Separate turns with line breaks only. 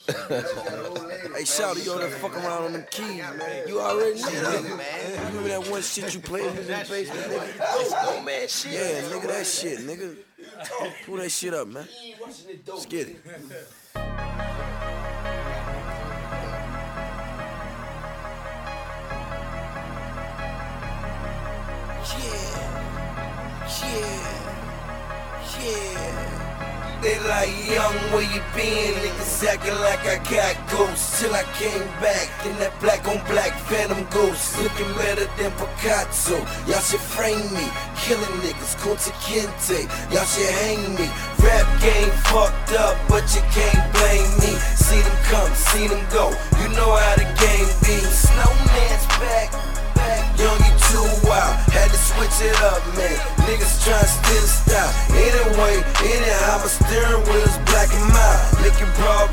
Hey, Shawty, you over there fuck around on them keys, man. You already know that, man. You remember that one shit you played in the basement, nigga?
Oh, man, shit.
Yeah, nigga, that shit, nigga. Pull that shit up, man. Let's get it. Yeah. They like, young, where you been? Niggas acting like I got ghosts. Till I came back in that black on black Phantom Ghost, looking better than Picasso. Y'all should frame me, killing niggas, Kunta Kinte. Y'all should hang me. Rap game fucked up, but you can't blame me. See them come, see them go. You know how the game be. Snowman's back. Young, you too wild, had to switch it up, man. Niggas tryna steal the style. Anyway, anyhow, my steering wheel's black and mild. Licking broad